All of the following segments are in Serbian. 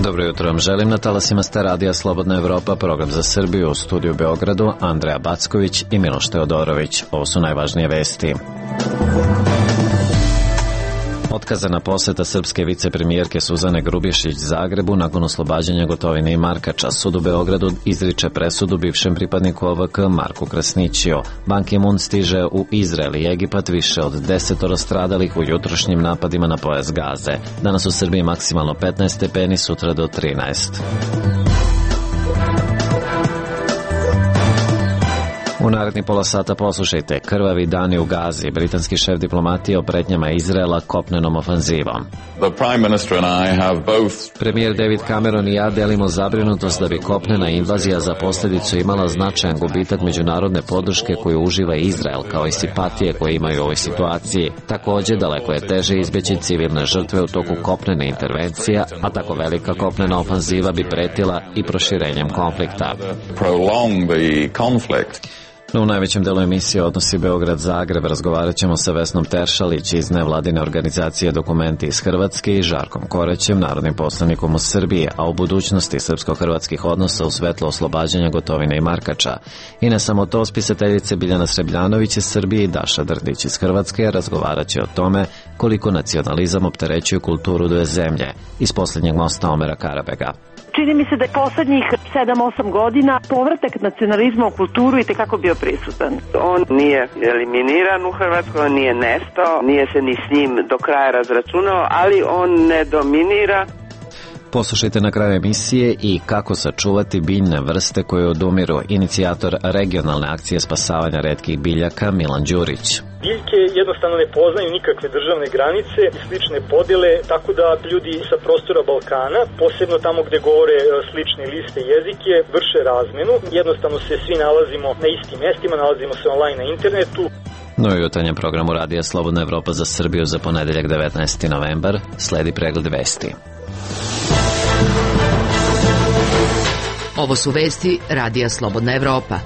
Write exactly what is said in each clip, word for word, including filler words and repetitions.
Dobro jutro vam želim na talasima Sta radija Slobodna Evropa, program za Srbiju, u studiju u Beogradu Andreja Backović i Miloš Teodorović. Ovo su najvažnije vesti. Otkazana poseta srpske vicepremijerke Suzane Grubješić Zagrebu nakon oslobađanja Gotovine i Markača. Sud u Beogradu izriče presudu bivšem pripadniku O V K Marku Krasnićiju. Ban Ki-moon stiže u Izrael i Egipat, više od desetoro stradalih u jutrošnjim napadima na pojas Gaze. Danas u Srbiji maksimalno petnaest stepeni, sutra do trinaest. U naredni pola sata poslušajte: krvavi dani u Gazi, britanski šef diplomatije o pretnjama Izraela kopnenom ofanzivom. Both... Premijer David Cameron i ja delimo zabrinutost da bi kopnena invazija za posljedicu imala značajan gubitak međunarodne podrške koju uživa Izrael, kao i simpatije koje imaju u ovoj situaciji. Također, daleko je teže izbjeći civilne žrtve u toku kopnene intervencije, a tako velika kopnena ofanziva bi pretila i proširenjem konflikta. No, u najvećem delu emisije Odnosi Beograd-Zagreb razgovarat ćemo sa Vesnom Teršalić iz nevladine organizacije Dokumenti iz Hrvatske i Žarkom Korećem, narodnim poslanikom u Srbiji, a u budućnosti srpsko-hrvatskih odnosa u svetlo oslobađanja Gotovine i Markača. I ne samo to, spisateljice Biljana Srebljanović iz Srbije i Daša Drdić iz Hrvatske razgovarat će o tome koliko nacionalizam opterećuje kulturu dve zemlje. Iz Posljednjeg mosta Omera Karabega. Čini mi se da je poslednjih sedam osam godina povratak nacionalizma u kulturu i tekako bio prisutan. On nije eliminiran u Hrvatskoj, on nije nestao, nije se ni s njim do kraja razračunao, ali on ne dominira. Poslušajte na kraju emisije i kako sačuvati biljne vrste koje odumiru. Inicijator regionalne akcije spasavanja retkih biljaka Milan Đurić. Biljke jednostavno ne poznaju nikakve državne granice i slične podjele, tako da ljudi sa prostora Balkana, posebno tamo gde govore slične liste jezike, vrše razmenu. Jednostavno se svi nalazimo na istim mjestima, nalazimo se online na internetu. No i u jutarnjem programu Radija Slobodna Evropa za Srbiju za ponedeljak devetnaesti novembar sledi pregled vesti. Ovo su vesti Radija Slobodna Evropa.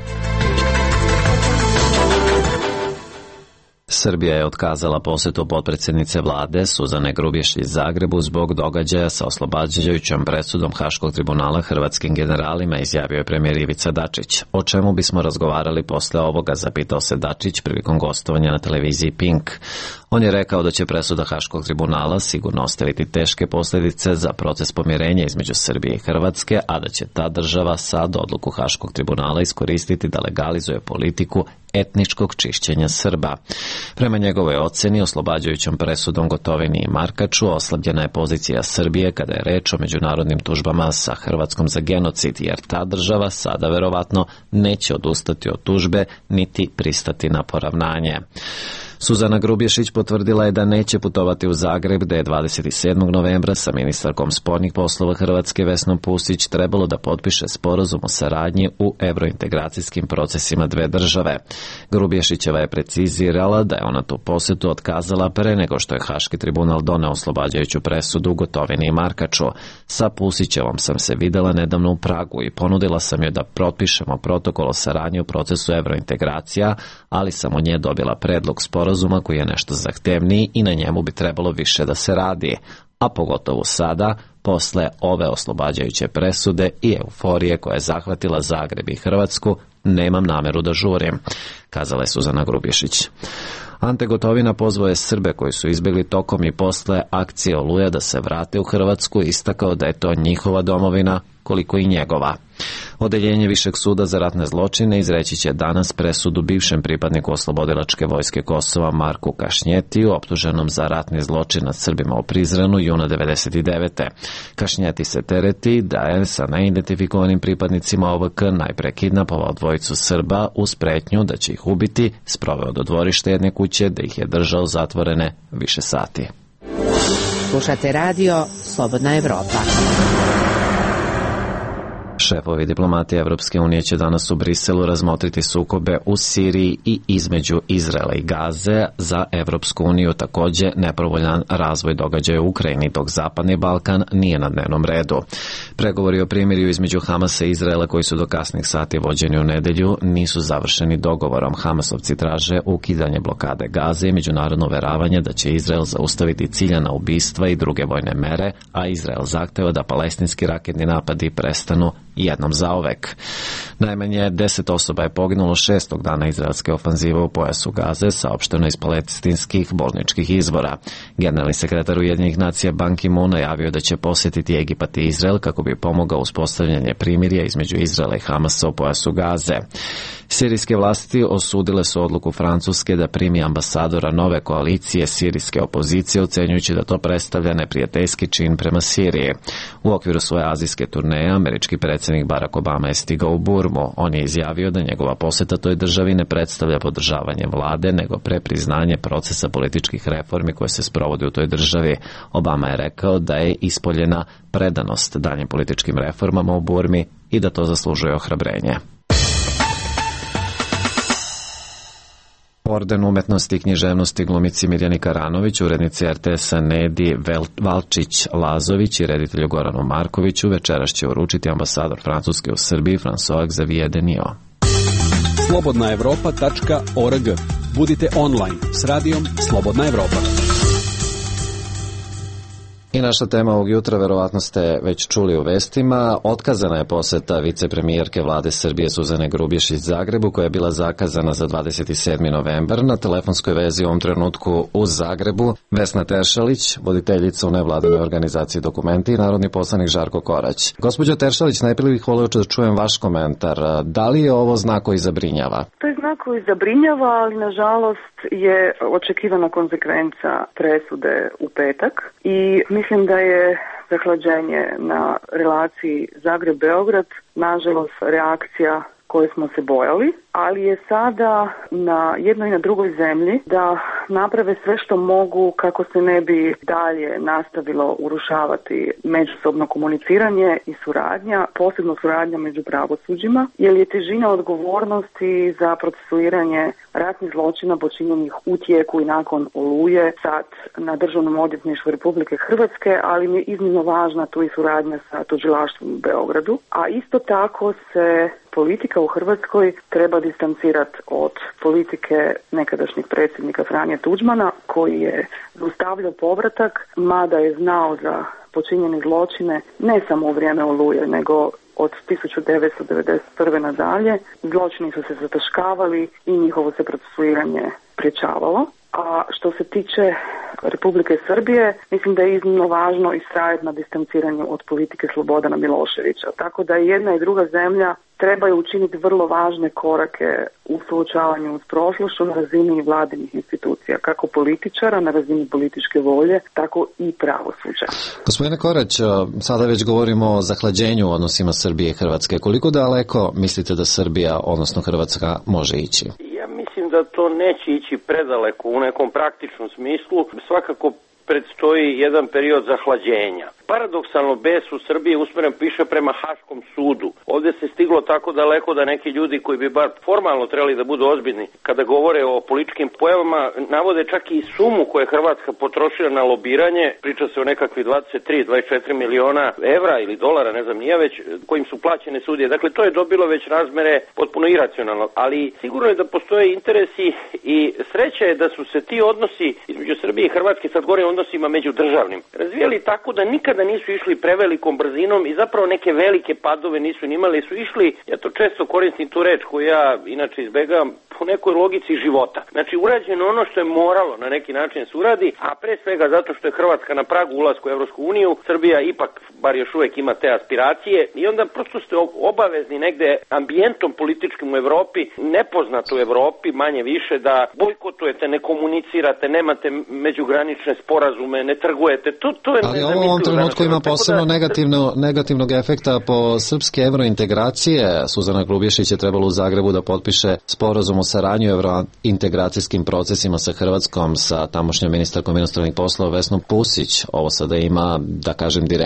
Srbija je otkazala posetu potpredsjednice vlade Suzane Grubješić Zagrebu zbog događaja sa oslobađajućom presudom Haškog tribunala hrvatskim generalima, izjavio je premijer Ivica Dačić. O čemu bismo razgovarali posle ovoga, zapitao se Dačić prilikom gostovanja na televiziji Pink. On je rekao da će presuda Haškog tribunala sigurno ostaviti teške posljedice za proces pomirenja između Srbije i Hrvatske, a da će ta država sad odluku Haškog tribunala iskoristiti da legalizuje politiku etničkog čišćenja Srba. Prema njegovoj oceni, oslobađajućom presudom Gotovini i Markaču oslabljena je pozicija Srbije kada je reč o međunarodnim tužbama sa Hrvatskom za genocid, jer ta država sada verovatno neće odustati od tužbe niti pristati na poravnanje. Suzana Grubješić potvrdila je da neće putovati u Zagreb, gde je dvadeset sedmog novembra sa ministarkom spoljnih poslova Hrvatske Vesnom Pusić trebalo da potpiše sporazum o saradnji u evrointegracijskim procesima dve države. Grubješićeva je precizirala da je ona tu posjetu otkazala pre nego što je Haški tribunal doneo oslobađajuću presudu Gotovini i Markaču. Sa Pusićevom sam se videla nedavno u Pragu i ponudila sam joj da potpišemo protokol o saradnji u procesu evrointegracija, ali sam od nje dobila predlog sporazuma sporazuma koji je nešto zahtevniji i na njemu bi trebalo više da se radi, a pogotovo sada, posle ove oslobađajuće presude i euforije koja je zahvatila Zagreb i Hrvatsku, nemam nameru da žurim, kazala je Suzana Grubješić. Ante Gotovina pozvao je Srbe koji su izbjegli tokom i posle akcije Oluja da se vrate u Hrvatsku i istakao da je to njihova domovina, koliko i njegova. Odeljenje Višeg suda za ratne zločine izreći će danas presudu bivšem pripadniku Oslobodilačke vojske Kosova Marku Kašnjetiju, optuženom za ratni zločin nad Srbima u Prizrenu juna devedeset devete. Kašnjeti se tereti da je sa neidentifikovanim pripadnicima O V K najpre kidnapovao dvojicu Srba uz pretnju da će ih ubiti, sproveo do dvorišta jedne kuće da ih je držao zatvorene više sati. Slušate radio Slobodna Evropa. Šefovi diplomatije Evropske unije će danas u Briselu razmotriti sukobe u Siriji i između Izraela i Gaze. Za Evropsku uniju takođe nepovoljan razvoj događaja u Ukrajini, dok Zapadni Balkan nije na dnevnom redu. Pregovori o primirju između Hamasa i Izraela, koji su do kasnih sati vođeni u nedelju, nisu završeni dogovorom. Hamasovci traže ukidanje blokade Gaze i međunarodno uveravanje da će Izrael zaustaviti ciljana ubistva i druge vojne mere, a Izrael zahteva da palestinski raketni napadi prestanu jednom zauvek. Najmanje deset osoba je poginulo šestog dana izraelske ofanzive u pojasu Gaze, saopšteno iz palestinskih bolničkih izvora. Generalni sekretar Ujedinjenih nacija Ban Ki-moon najavio da će posjetiti Egipat i Izrael kako bi pomogao uspostavljanje primirja između Izraela i Hamasa u pojasu Gaze. Sirijske vlasti osudile su odluku Francuske da primi ambasadora nove koalicije sirijske opozicije, ocenjujući da to predstavlja neprijateljski čin prema Siriji. U okviru svoje azijske turneje, američki predsjednik Barack Obama je stigao u Burmu. On je izjavio da njegova poseta toj državi ne predstavlja podržavanje vlade, nego prepriznanje procesa političkih reformi koje se sprovodi u toj državi. Obama je rekao da je ispoljena predanost daljim političkim reformama u Burmi i da to zaslužuje ohrabrenje. Orden umetnosti i književnosti glumici Mirjani Karanović, urednici er te es-a Nedi Valčić-Lazović i reditelju Goranu Markoviću večeras će uručiti ambasador Francuske u Srbiji François Xavier Denio. slobodna evropa tačka org. Budite online s radijom Slobodna Evropa. I naša tema ovog jutra, verovatno ste već čuli u vestima, otkazana je poseta vicepremijerke vlade Srbije Suzane Grubješić Zagrebu, koja je bila zakazana za dvadeset sedmi novembar. Na telefonskoj vezi u ovom trenutku u Zagrebu Vesna Teršalić, voditeljica u nevladinoj organizaciji Dokumenti, i narodni poslanik Žarko Korać. Gospođo Teršalić, najprije bih voleo da čujem vaš komentar. Da li je ovo znak koji zabrinjava? To je znak koji zabrinjava, ali nažalost je očekivana konsekvenca presude u petak i mislim da je zahlađenje na relaciji Zagreb-Beograd nažalost reakcija koje smo se bojali, ali je sada na jednoj i na drugoj zemlji da naprave sve što mogu kako se ne bi dalje nastavilo urušavati međusobno komuniciranje i suradnja, posebno suradnja među pravosuđima, jer je težina odgovornosti za procesuiranje ratnih zločina počinjenih u tijeku i nakon Oluje sad na Državnom odvjetništvu Republike Hrvatske, ali mi je iznimno važna tu i suradnja sa tužilaštvom u Beogradu, a isto tako se politika u Hrvatskoj treba distancirati od politike nekadašnjeg predsjednika Franje Tuđmana, koji je zaustavljao povratak, mada je znao za počinjene zločine ne samo u vrijeme Oluje, nego od tisuću devetsto devedeset prve nadalje. Zločini su se zataškavali i njihovo se procesuiranje priječavalo. A što se tiče Republike Srbije, mislim da je iznimno važno istrajati na distanciranju od politike Slobodana Miloševića. Tako da jedna i druga zemlja trebaju učiniti vrlo važne korake u suočavanju s prošlošću na razini vladinih institucija, kako političara, na razini političke volje, tako i pravosuđa. Gospodine Korać, sada već govorimo o zahlađenju u odnosima Srbije i Hrvatske. Koliko daleko mislite da Srbija, odnosno Hrvatska, može ići? Mislim da to neće ići predaleko u nekom praktičnom smislu. Svakako predstoji jedan period zahlađenja. Paradoksalno, bes u Srbiji usmeren piše prema Haškom sudu. Ovdje se stiglo tako daleko da neki ljudi koji bi bar formalno trebali da budu ozbiljni kada govore o političkim pojavama, navode čak i sumu koju je Hrvatska potrošila na lobiranje. Priča se o nekakvih dvadeset tri do dvadeset četiri miliona evra ili dolara, ne znam nije već, kojim su plaćene sudije. Dakle, to je dobilo već razmere potpuno iracionalno, ali sigurno je da postoje interesi i sreća je da su se ti odnosi između Srbije i Hrvatske, sad govorim o odnosima međudržavnim, razvijali tako da nikad da nisu išli prevelikom brzinom i zapravo neke velike padove nisu imali, su išli, ja to često koristim tu reč koju ja inače izbegavam, po nekoj logici života. Znači, urađeno ono što je moralo na neki način se uradi, a pre svega zato što je Hrvatska na pragu ulaska u Evropsku uniju, Srbija ipak, bar još uvek ima te aspiracije i onda prosto ste obavezni negde ambijentom političkim u Evropi, nepoznato u Evropi, manje više, da bojkotujete, ne komunicirate, nemate međugranične sporazume, ne trgujete. To, to je ali ovo u ovom trenutku ima posebno da... negativno, negativnog efekta po srpske evrointegracije. Suzana Grubješić je trebalo u Zagrebu da potpiše sporazum o saradnju evrointegracijskim procesima sa Hrvatskom, sa tamošnjom ministarkom inostranih poslova Vesnom Pusić. Ovo sada ima, da kažem, direktnije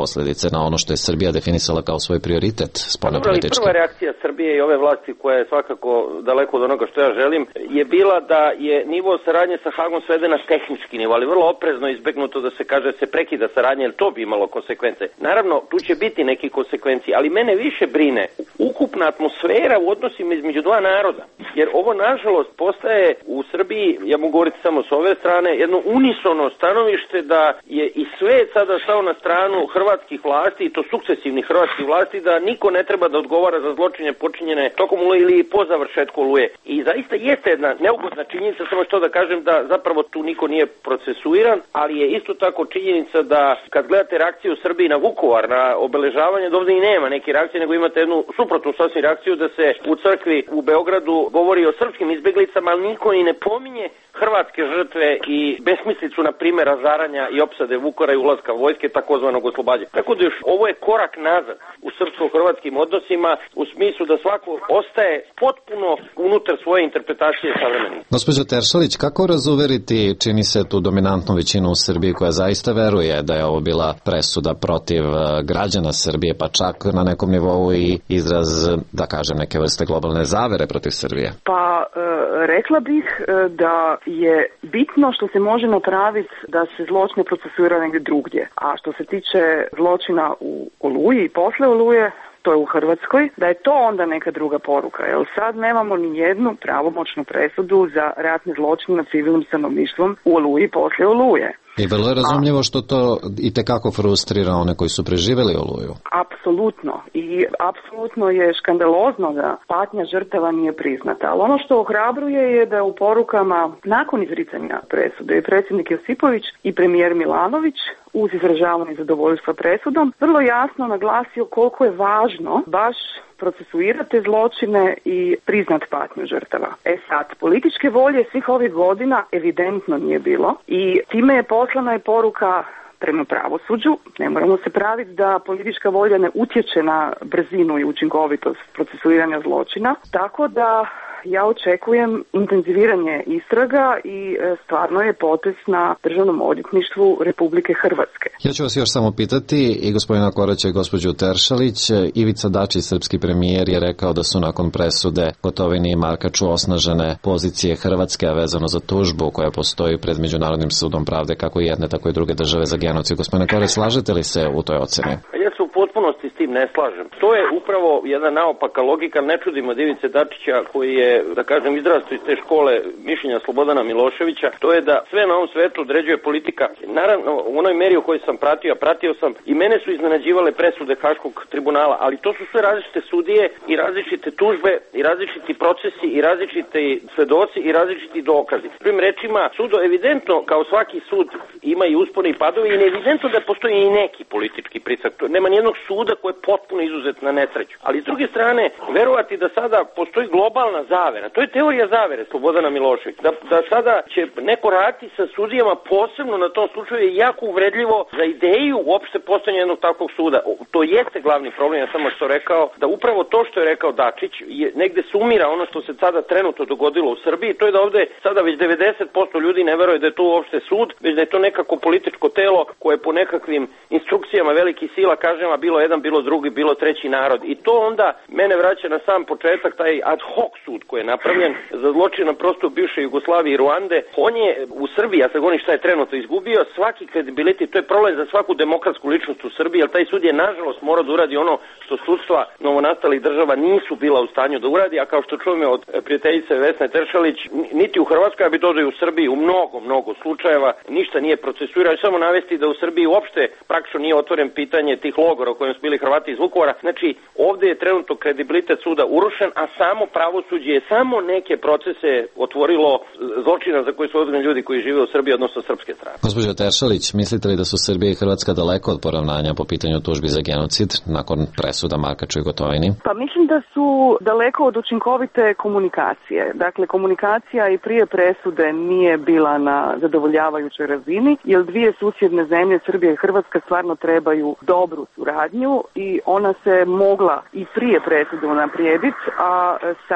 posledice na ono što je Srbija definisala kao svoj prioritet spoljnopolitički? Prva reakcija Srbije i ove vlasti, koja je svakako daleko od onoga što ja želim, je bila da je nivo saradnje sa Hagom sveden na tehnički nivo, ali vrlo oprezno izbegnuto da se kaže da se prekida saradnja, jer to bi imalo konsekvence. Naravno, tu će biti neki konsekvenci, ali mene više brine ukupna atmosfera u odnosima između dva naroda. Jer ovo, nažalost, postaje u Srbiji, ja mogu govoriti samo s ove strane, jedno unisono stanovište da je i svet sada stao na stranu hrvatskih vlasti, i to sukcesivnih hrvatskih vlasti, da niko ne treba da odgovara za zločine počinjene tokom Oluje ili po završetku Oluje. I zaista jeste jedna neugodna činjenica, samo što da kažem da zapravo tu niko nije procesuiran, ali je isto tako činjenica da kad gledate reakciju u Srbiji na Vukovar, na obeležavanje, da ovde i nema neke reakcije, nego imate jednu suprotnu sasvim reakciju da se u crkvi u Beogradu govori o srpskim izbeglicama, ali niko i ne pominje hrvatske žrtve i besmislicu, na primjer, razaranja i opsade Vukovara i ulaska vojske, takozvanog oslobađanja. Tako da još ovo je korak nazad u srpsko-hrvatskim odnosima, u smislu da svako ostaje potpuno unutar svoje interpretacije savremeni. Gospođo Teršalić, kako razuveriti, čini se, tu dominantnu većinu u Srbiji koja zaista veruje da je ovo bila presuda protiv građana Srbije, pa čak na nekom nivou i izraz, da kažem, neke vrste globalne zavere protiv Srbije? Pa e, rekla bih e, da je bitno što se može napraviti da se zločine procesuira negdje drugdje. A što se tiče zločina u Oluji i posle Oluje, to je u Hrvatskoj, da je to onda neka druga poruka. Jer sad nemamo ni jednu pravomoćnu presudu za ratni zločin nad civilnim stanovništvom u Oluji posle Oluje. I vrlo je razumljivo što to i tekako frustrira one koji su preživjeli Oluju. Apsolutno. I apsolutno je škandalozno da patnja žrtava nije priznata. Ali ono što ohrabruje je da u porukama nakon izricanja presude i predsjednik Josipović i premijer Milanović uz izražavanje zadovoljstva presudom vrlo jasno naglasio koliko je važno baš procesuirate zločine i priznat patnju žrtava. E sad, političke volje svih ovih godina evidentno nije bilo i time je poslana je poruka prema pravosuđu. Ne moramo se praviti da politička volja ne utječe na brzinu i učinkovitost procesuiranja zločina, tako da ja očekujem intenziviranje istraga i stvarno je potez na Državnom odvjetništvu Republike Hrvatske. Ja ću vas još samo pitati i gospodina Koraća i gospođu Teršalić. Ivica Dačić, srpski premijer, je rekao da su nakon presude Gotovini i Markaču osnažene pozicije Hrvatske, a vezano za tužbu koja postoji pred Međunarodnim sudom pravde kako i jedne, tako i druge države za genocid. Gospodine Korać, slažete li se u toj oceni? Ja se u potpunosti s tim ne slažem. To je upravo jedna naopaka logika, ne čudimo od Ivice Dačića koji je, da kažem, izrastao iz te škole mišljenja Slobodana Miloševića, to je da sve na ovom svetu određuje politika. Naravno, u onoj meri u kojoj sam pratio, a pratio sam, i mene su iznenađivale presude Haškog tribunala, ali to su sve različite sudije i različite tužbe i različiti procesi i različiti svedoci i različiti dokazi. Prvim rečima, sudo evidentno, kao svaki sud, ima i uspone i padove i neevidentno da postoji i neki politički pritisak. Nema nijednog suda koji je potpuno izuzet na nesreću. Ali s druge strane, verovati da sada postoji globalna zavera, to je teorija zavere Slobodana Miloševića, da, da sada će neko raditi sa sudijama, posebno na tom slučaju je jako uvredljivo za ideju uopšte postojanja jednog takvog suda. To jeste glavni problem, ja sam što rekao, da upravo to što je rekao Dačić je negde sumira ono što se sada trenutno dogodilo u Srbiji, to je da ovde sada već devedeset posto ljudi ne veruje da je to uopšte sud, već da je to nekako političko telo koje po nekakvim instrukcijama velikih sila kažem, a bilo jedan, bilo drugi, bilo treći narod. I to onda mene vraća na sam početak, taj ad hoc sud koji je napravljen za zločin na prostoru bivše Jugoslavije i Ruande. On je u Srbiji, ja sad govorim šta je trenutno izgubio, svaki kredibilitet, to je problem za svaku demokratsku ličnost u Srbiji, jer taj sud je nažalost morao da uradi ono što sudstva novonastalih država nisu bila u stanju da uradi, a kao što čujemo od prijateljice Vesne Teršalić, niti u Hrvatskoj, a bi dodaju u Srbiji u mnogo, mnogo slučajeva, ništa nije procesuirano. Samo navesti da u Srbiji uopšte praktično nije otvoren pitanje tih logora u kojem su bili Hrvati iz Vukovara. Znači, ovde je trenutno kredibilitet suda urušen, a samo pravosuđe je samo neke procese otvorilo zločina za koji su odgovorni ljudi koji žive u Srbiji, odnosno srpske strane. Gospođo Teršalić, mislite li da su Srbija i Hrvatska daleko od poravnanja po pitanju tužbi za genocid nakon presuda Markaču i Gotovini? Pa mislim da su daleko od učinkovite komunikacije. Dakle, komunikacija i prije presude nije bila na zadovoljavajućoj razini, jer dvije susjedne zemlje, Srbija i Hrvatska, stvarno trebaju dobru suradnju i ona se mogla i prije presude unaprijediti, a sada ima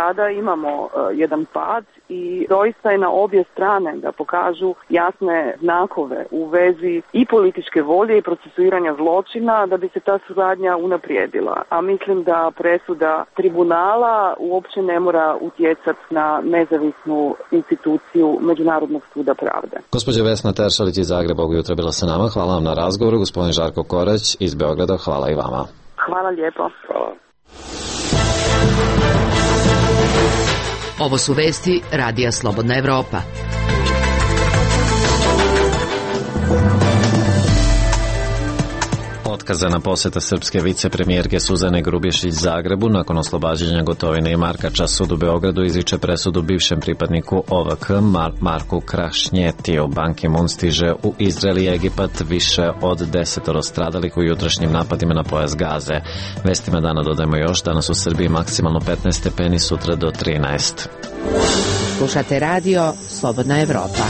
imamo jedan pad i doista je na obje strane da pokažu jasne znakove u vezi i političke volje i procesuiranja zločina da bi se ta suradnja unaprijedila. A mislim da presuda tribunala uopće ne mora utjecati na nezavisnu instituciju Međunarodnog suda pravde. Gospođa Vesna Teršalić iz Zagreba ovog jutra bila sa nama. Hvala vam na razgovoru. Gospodin Žarko Korać iz Beograda. Hvala i vama. Hvala lijepo. Hvala. Ovo su vesti Radija Slobodna Evropa. Otkazana poseta srpske vicepremijerke Suzane Grubješić Zagrebu nakon oslobađanja Gotovine i Markača. Sud u Beogradu izriče presudu bivšem pripadniku O V K Mar- Marku Krašnjetiju. Ban Ki-moon stiže u Izrael i Egipat, više od desetoro stradalih u jutrašnjim napadima na pojas Gaze. Vestima dana dodajemo još, danas u Srbiji maksimalno petnaest stepeni, sutra do trinaest. Slušate radio Slobodna Evropa.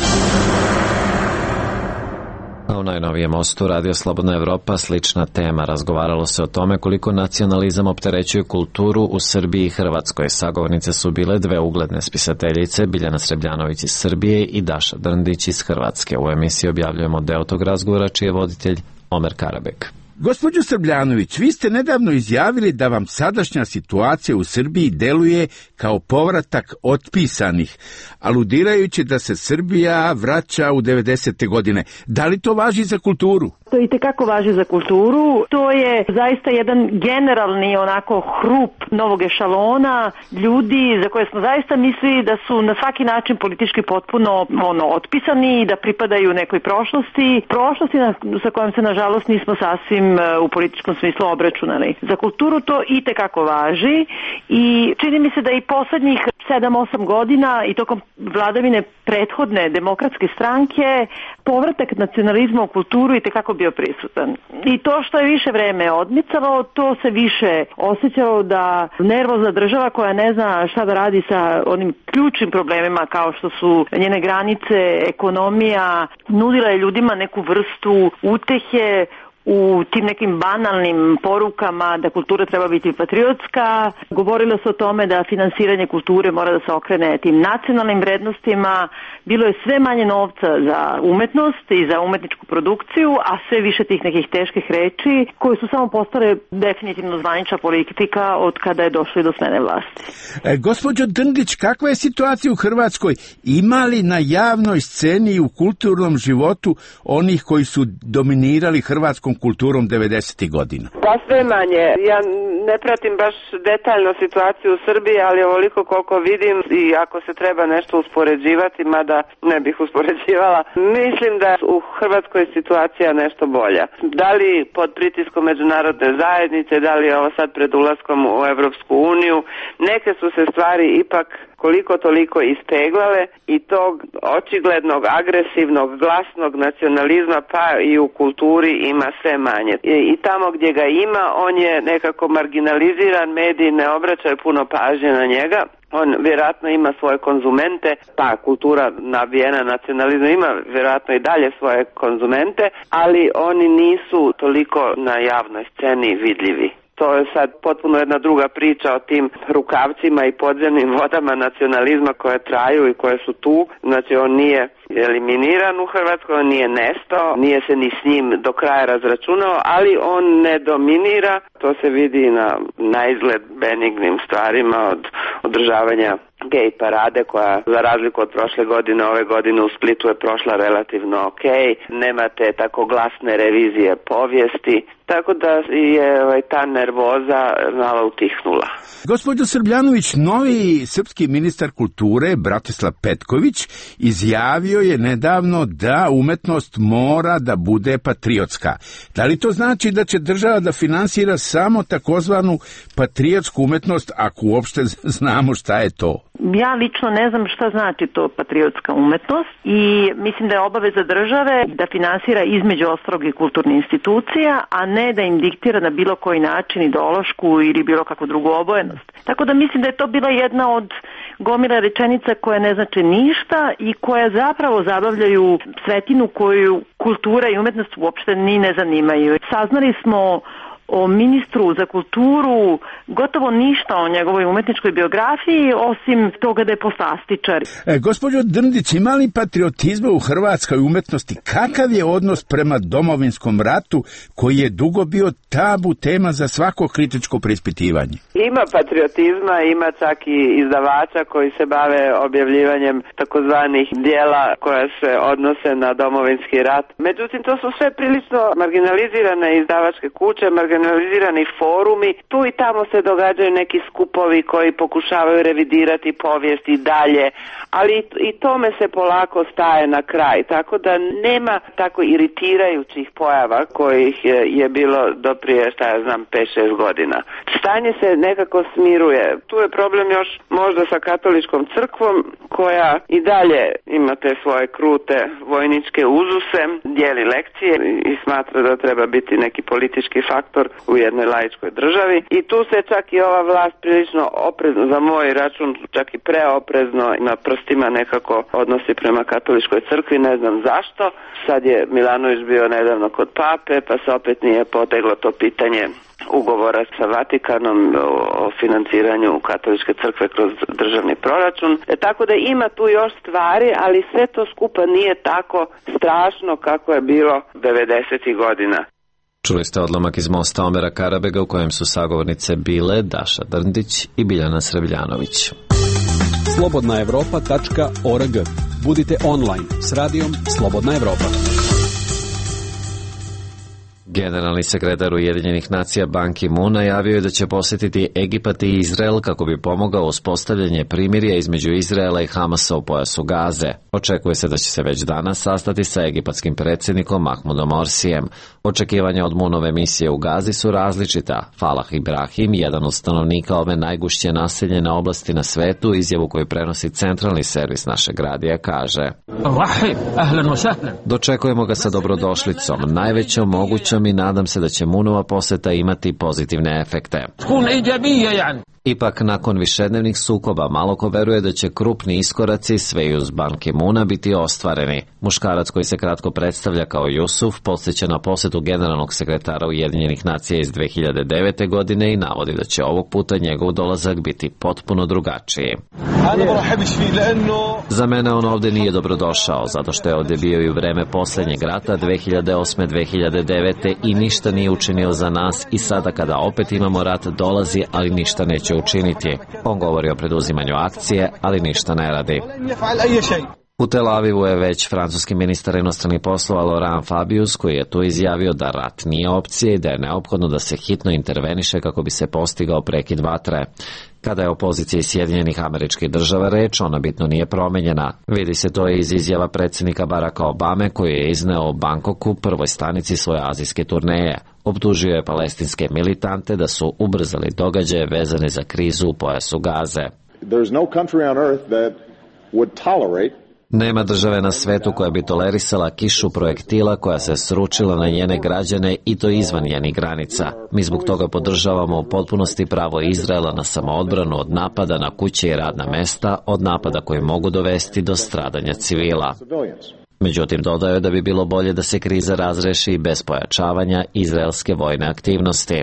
A u najnovijem mostu Radio Slobodna Evropa slična tema. Razgovaralo se o tome koliko nacionalizam opterećuje kulturu u Srbiji i Hrvatskoj. Sagovornice su bile dve ugledne spisateljice, Biljana Srebljanović iz Srbije i Daša Drndić iz Hrvatske. U emisiji objavljujemo deo tog razgovora, čiji je voditelj Omer Karabek. Gospođo Srbljanović, vi ste nedavno izjavili da vam sadašnja situacija u Srbiji deluje kao povratak otpisanih, aludirajući da se Srbija vraća u devedesete godine. Da li to važi za kulturu? To i tekako važi za kulturu. To je zaista jedan generalni onako hrup novog ešalona ljudi za koje smo zaista mislili da su na svaki način politički potpuno ono otpisani i da pripadaju nekoj prošlosti. Prošlosti na, sa kojom se nažalost nismo sasvim u političkom smislu obračunali. Za kulturu to i tekako važi i čini mi se da i poslednjih sedam osam godina i tokom vladavine prethodne demokratske stranke povratak nacionalizma u kulturu i tekako bio prisutan. I to što je više vreme odmicalo, to se više osjećalo da nervozna država koja ne zna šta da radi sa onim ključnim problemima kao što su njene granice, ekonomija, nudila je ljudima neku vrstu utehe u tim nekim banalnim porukama da kultura treba biti patriotska. Govorilo se o tome da finansiranje kulture mora da se okrene tim nacionalnim vrednostima. Bilo je sve manje novca za umetnost i za umetničku produkciju, a sve više tih nekih teških reči koje su samo postale definitivno zvanična politika od kada je došlo do smene vlasti. E, gospođo Drndić, kakva je situacija u Hrvatskoj? Ima li na javnoj sceni i u kulturnom životu onih koji su dominirali hrvatskom kulturom devedesetih godina? Pa sve manje. Ja ne pratim baš detaljno situaciju u Srbiji, ali ovoliko koliko vidim i ako se treba nešto uspoređivati, mada ne bih uspoređivala, mislim da u Hrvatskoj situacija nešto bolja. Da li pod pritiskom međunarodne zajednice, da li je ovo sad pred ulaskom u Evropsku uniju, neke su se stvari ipak koliko toliko ispeglale i tog očiglednog, agresivnog, glasnog nacionalizma pa i u kulturi ima sve manje. I, i tamo gdje ga ima, on je nekako marginaliziran, mediji ne obraćaju puno pažnje na njega. On vjerojatno ima svoje konzumente, pa kultura nabijena nacionalizma ima vjerojatno i dalje svoje konzumente, ali oni nisu toliko na javnoj sceni vidljivi. To je sad potpuno jedna druga priča o tim rukavcima i podzemnim vodama nacionalizma koje traju i koje su tu. Znači on nije eliminiran u Hrvatskoj, on nije nestao, nije se ni s njim do kraja razračunao, ali on ne dominira. To se vidi na naizgled benignim stvarima od održavanja gej parade koja za razliku od prošle godine, ove godine u Splitu je prošla relativno ok. Nemate tako glasne revizije povijesti, tako da je ovaj, ta nervoza malo utihnula. Gospođo Srbljanović, novi srpski ministar kulture Bratislav Petković izjavio je nedavno da umetnost mora da bude patriotska. Da li to znači da će država da finansira samo takozvanu patriotsku umetnost, ako uopšte znamo šta je to? Ja lično ne znam šta znači to patriotska umetnost i mislim da je obaveza države da finansira između ostalog i kulturne institucija, a ne da im diktira na bilo koji način ideološku ili bilo kakvu drugu obojenost. Tako da mislim da je to bila jedna od gomila rečenica koje ne znače ništa i koje zapravo zabavljaju svetinu koju kultura i umetnost uopšte ni ne zanimaju. Saznali smo o ministru za kulturu gotovo ništa o njegovoj umetničkoj biografiji, osim toga da je poslastičar. E, gospođo Drndić, ima li patriotizma u hrvatskoj umetnosti? Kakav je odnos prema Domovinskom ratu, koji je dugo bio tabu tema za svako kritičko preispitivanje? Ima patriotizma, ima čak i izdavača koji se bave objavljivanjem takozvanih dijela koja se odnose na Domovinski rat. Međutim, to su sve prilično marginalizirane izdavačke kuće, marginalizirani forumi. Tu i tamo se događaju neki skupovi koji pokušavaju revidirati povijest i dalje, ali i tome se polako staje na kraj, tako da nema tako iritirajućih pojava kojih je bilo do prije, šta ja znam, pet šest godina. Stanje se nekako smiruje. Tu je problem još možda sa katoličkom crkvom, koja i dalje ima te svoje krute vojničke uzuse, dijeli lekcije i smatra da treba biti neki politički faktor u jednoj laičkoj državi. I tu se čak i ova vlast prilično oprezno, za moj račun čak i preoprezno, na prstima nekako odnosi prema katoličkoj crkvi, ne znam zašto. Sad je Milanović bio nedavno kod pape, pa se opet nije poteglo to pitanje ugovora sa Vatikanom o financiranju katoličke crkve kroz državni proračun. E, tako da ima tu još stvari, ali sve to skupa nije tako strašno kako je bilo devedesetih godina. Čuli ste odlomak iz mosta Omera Karabega u kojem su sagovornice bile Daša Drndić i Biljana Srebljanović. slobodna evropa tačka org. Budite online s radijom Slobodna Evropa. Generalni sekretar Ujedinjenih nacija Ban Ki-moon najavio je da će posjetiti Egipat i Izrael kako bi pomogao uspostavljanje primirja između Izraela i Hamasa u pojasu Gaze. Očekuje se da će se već danas sastati sa egipatskim predsjednikom Mahmudom Morsijem. Očekivanja od Moonove misije u Gazi su različita. Falah Ibrahim, jedan od stanovnika ove najgušće naseljene oblasti na svetu, izjavu koju prenosi centralni servis našeg radija, kaže: Dočekujemo ga sa dobrodošlicom, najvećom mogućom, i nadam se da će Moonova poseta imati pozitivne efekte. Ipak, nakon višednevnih sukoba, malo ko veruje da će krupni iskoraci sve i uz Ban Ki-moona biti ostvareni. Muškarac koji se kratko predstavlja kao Jusuf podsjeća na posetu generalnog sekretara Ujedinjenih nacija iz dve hiljade devete. godine i navodi da će ovog puta njegov dolazak biti potpuno drugačiji. Za mene on ovdje nije dobrodošao, zato što je ovdje bio i u vreme posljednjeg rata dve hiljade osme do dve hiljade devete. i ništa nije učinio za nas, i sada kada opet imamo rat dolazi, ali ništa neće učiniti. On govori o preduzimanju akcije, ali ništa ne radi. U Tel Avivu je već francuski ministar inostranih poslova Laurent Fabius, koji je tu izjavio da rat nije opcija i da je neophodno da se hitno interveniše kako bi se postigao prekid vatre. Kada je o poziciji Sjedinjenih Američkih Država reč, ona bitno nije promenjena. Vidi se to iz izjava predsjednika Baracka Obame, koji je izneo u Bangkoku, prvoj stanici svoje azijske turneje. Optužio je palestinske militante da su ubrzali događaje vezane za krizu u pojasu Gaze. Nema države na svetu koja bi tolerisala kišu projektila koja se sručila na njene građane, i to izvan njenih granica. Mi zbog toga podržavamo u potpunosti pravo Izraela na samoodbranu od napada na kuće i radna mesta, od napada koji mogu dovesti do stradanja civila. Međutim, dodao je da bi bilo bolje da se kriza razreši i bez pojačavanja izraelske vojne aktivnosti.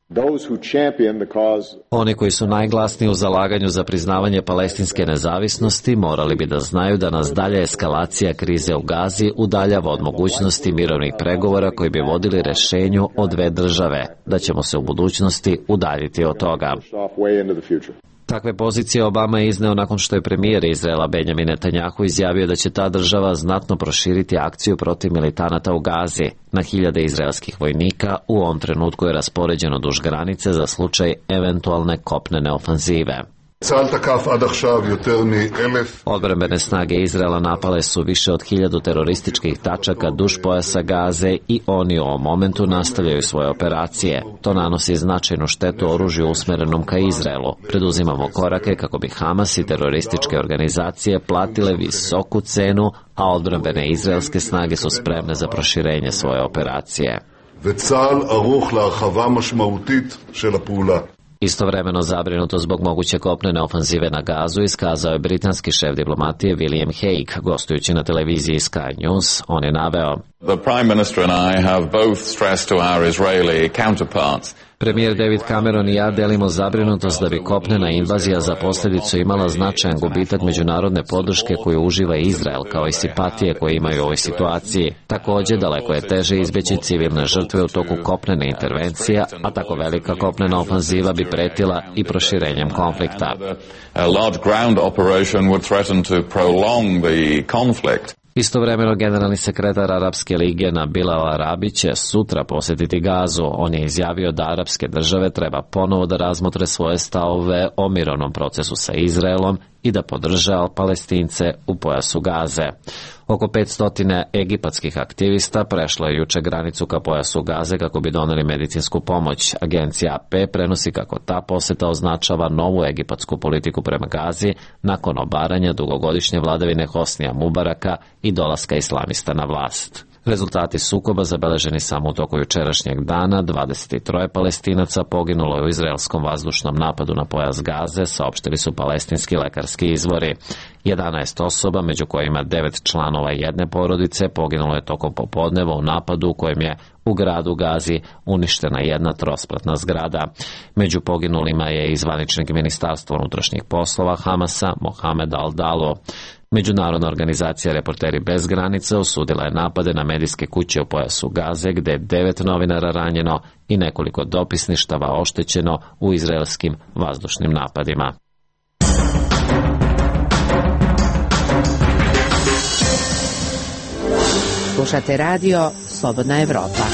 Oni koji su najglasniji u zalaganju za priznavanje palestinske nezavisnosti morali bi da znaju da nas dalja eskalacija krize u Gazi udaljava od mogućnosti mirovnih pregovora koji bi vodili rešenju o dve države, da ćemo se u budućnosti udaljiti od toga. Takve pozicije Obama je izneo nakon što je premijer Izraela Benjamin Netanjahu izjavio da će ta država znatno proširiti akciju protiv militanata u Gazi. Na hiljade izraelskih vojnika u ovom trenutku je raspoređeno duž granice za slučaj eventualne kopnene ofanzive. Odbrambene snage Izraela napale su više od hiljadu terorističkih tačaka duž pojasa Gaze i oni u ovom momentu nastavljaju svoje operacije. To nanosi značajnu štetu oružju usmerenom ka Izraelu. Preduzimamo korake kako bi Hamas i terorističke organizacije platile visoku cenu, a odbrambene izraelske snage su spremne za proširenje svoje operacije. Istovremeno zabrinuto zbog moguće kopnene ofanzive na Gazu iskazao je britanski šef diplomatije William Hague, gostujući na televiziji Sky News. On je naveo: The Prime Minister and I have both stressed to our Israeli counterparts. Premijer David Cameron i ja delimo zabrinutost da bi kopnena invazija za posljedicu imala značajan gubitak međunarodne podrške koju uživa Izrael, kao i simpatije koje imaju u ovoj situaciji. Također, daleko je teže izbjeći civilne žrtve u toku kopnene intervencije, a tako velika kopnena ofanziva bi pretila i proširenjem konflikta. A large ground operation would threaten to prolong the conflict. Istovremeno, generalni sekretar Arapske lige Nabil al-Arabi će sutra posjetiti Gazu. On je izjavio da arapske države treba ponovo da razmotre svoje stavove o mirovnom procesu sa Izraelom i da podrže Palestince u pojasu Gaze. Oko petsto egipatskih aktivista prešlo je juče granicu ka pojasu Gaze kako bi doneli medicinsku pomoć. Agencija A P prenosi kako ta posjeta označava novu egipatsku politiku prema Gazi nakon obaranja dugogodišnje vladavine Hosnija Mubaraka i dolaska islamista na vlast. Rezultati sukoba zabeleženi samo u toku jučerašnjeg dana. dvadeset tri Palestinaca poginulo je u izraelskom vazdušnom napadu na pojas Gaze, saopštili su palestinski lekarski izvori. jedanaest osoba, među kojima devet članova jedne porodice, poginulo je tokom popodneva u napadu u kojem je u gradu Gazi uništena jedna trospratna zgrada. Među poginulima je i zvaničnik Ministarstva unutrašnjih poslova Hamasa Mohamed Al-Dalo. Međunarodna organizacija Reporteri bez granica osudila je napade na medijske kuće u pojasu Gaze, gdje je devet novinara ranjeno i nekoliko dopisništava oštećeno u izraelskim vazdušnim napadima. Slušate radio Slobodna Evropa.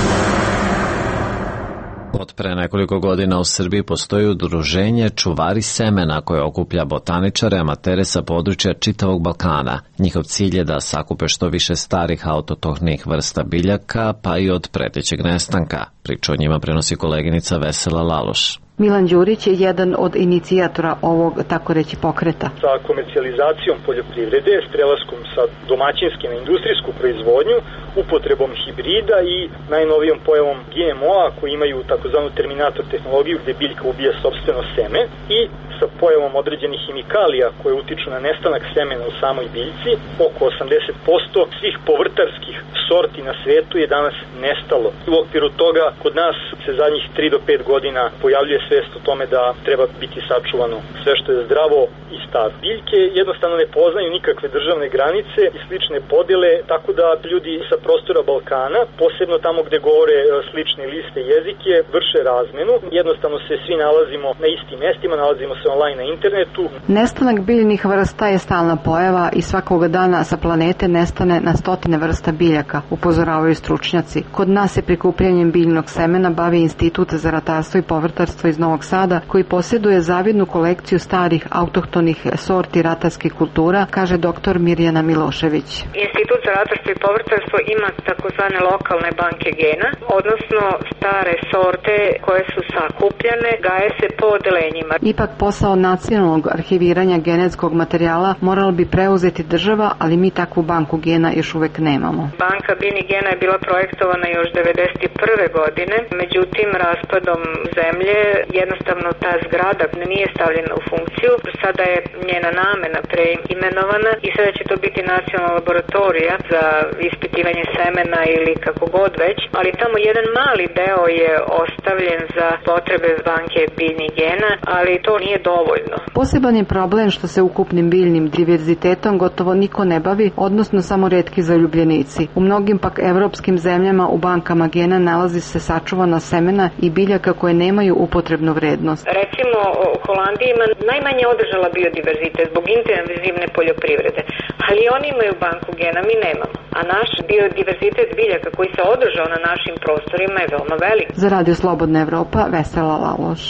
Od pre nekoliko godina u Srbiji postoji udruženje Čuvari semena koje okuplja botaničare, amatere sa područja čitavog Balkana. Njihov cilj je da sakupe što više starih autotohnih vrsta biljaka, pa i od pretećeg nestanka. Priču o njima prenosi koleginica Vesela Laloš. Milan Đurić je jedan od inicijatora ovog, tako reći, pokreta. Sa komercijalizacijom poljoprivrede, s prelaskom sa domaćinske na industrijsku proizvodnju, upotrebom hibrida i najnovijom pojavom G M O-a koji imaju takozvanu terminator tehnologiju gdje biljka ubija sopstveno seme i sa pojavom određenih hemikalija koje utiču na nestanak semena u samoj biljci, oko osamdeset posto svih povrtarskih sorti na svetu je danas nestalo. U okviru toga kod nas se zadnjih tri do pet godina pojavljuje svest o tome da treba biti sačuvano sve što je zdravo i staro. Biljke jednostavno ne poznaju nikakve državne granice i slične podjele, tako da ljudi sa prostora Balkana, posebno tamo gdje govore slične liste jezike, vrše razmenu. Jednostavno se svi nalazimo na istim mestima, nalazimo se online na internetu. Nestanak biljnih vrsta je stalna pojava i svakoga dana sa planete nestane na stotine vrsta biljaka, upozoravaju stručnjaci. Kod nas se prikupljanjem biljnog semena bavi Institut za ratarstvo i povrtarstvo iz Novog Sada, koji posjeduje zavidnu kolekciju starih autohtonih sorti ratarskih kultura, kaže doktor Mirjana Milošević. Institut za ratarstvo i povrtarstvo ima takozvane lokalne banke gena, odnosno stare sorte koje su sakupljane, gaje se po odelenjima. Ipak posao nacionalnog arhiviranja genetskog materijala morala bi preuzeti država, ali mi takvu banku gena još uvek nemamo. Banka biljnih gena je bila projektovana još devedeset prve godine, međutim raspadom zemlje jednostavno ta zgrada nije stavljena u funkciju. Sada je njena namena preimenovana i sada će to biti nacionalna laboratorija za ispitivanje semena ili kako god već, ali tamo jedan mali deo je ostavljen za potrebe banke biljnih gena, ali to nije dovoljno. Poseban je problem što se ukupnim biljnim diverzitetom gotovo niko ne bavi, odnosno samo retki zaljubljenici. U mnogim pak evropskim zemljama u bankama gena nalazi se sačuvana semena i biljaka koje nemaju upotrebnu vrednost. Recimo, Holandija ima najmanje održala biodiverzitet zbog intenzivne poljoprivrede, ali oni imaju banku gena, mi nemamo. A naš biodiverzitet biljaka koji se održao na našim prostorima je veoma velik. Za Radio Slobodna Evropa, Vesela Laloš.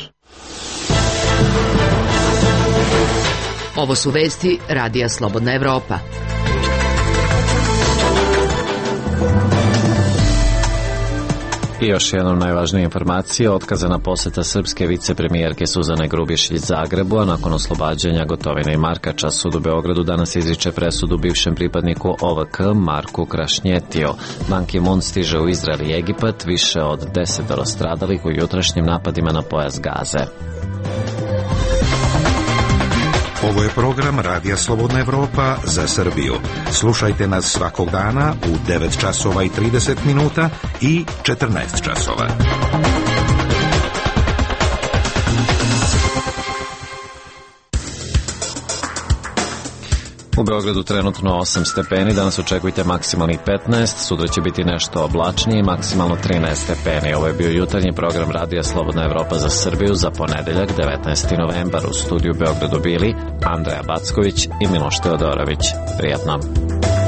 Ovo su vesti Radija Slobodna Evropa. I još jednom najvažnije informacije, otkazana posjeta srpske vicepremijerke Suzane Grubješić Zagrebu, a nakon oslobađanja Gotovine i Markača, sud u Beogradu danas izriče presudu bivšem pripadniku O V K Marku Krašnjetiju. Ban Ki-moon stiže u Izrael i Egipat, više od desetoro stradalih u jutrašnjim napadima na pojas Gaze. Ovo je program Radija Slobodna Evropa za Srbiju. Slušajte nas svakog dana u devet časova i trideset minuta i četrnaest časova. U Beogradu trenutno osam stepeni, danas očekujte maksimalnih petnaest, sutra će biti nešto oblačnije, maksimalno trinaest stepeni. Ovo je bio jutarnji program Radija Slobodna Evropa za Srbiju za ponedeljak devetnaesti novembar. U studiju Beogradu bili Andreja Backović i Miloš Teodorović. Prijatno.